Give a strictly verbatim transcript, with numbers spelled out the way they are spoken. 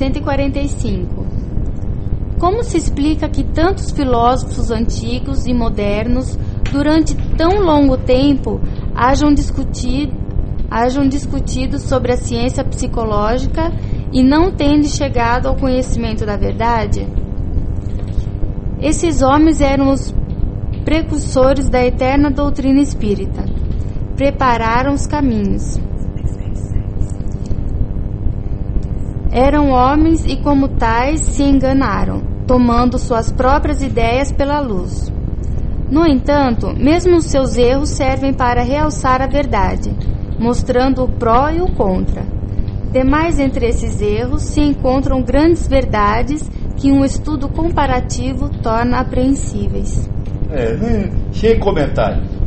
cento e quarenta e cinco. Como se explica que tantos filósofos antigos e modernos, durante tão longo tempo, hajam discutido, hajam discutido sobre a ciência psicológica e não tenham chegado ao conhecimento da verdade? Esses homens eram os precursores da eterna doutrina espírita. Prepararam os caminhos. Eram homens e, como tais, se enganaram, tomando suas próprias ideias pela luz. No entanto, mesmo os seus erros servem para realçar a verdade, mostrando o pró e o contra. Demais entre esses erros se encontram grandes verdades que um estudo comparativo torna apreensíveis. É, sem comentários.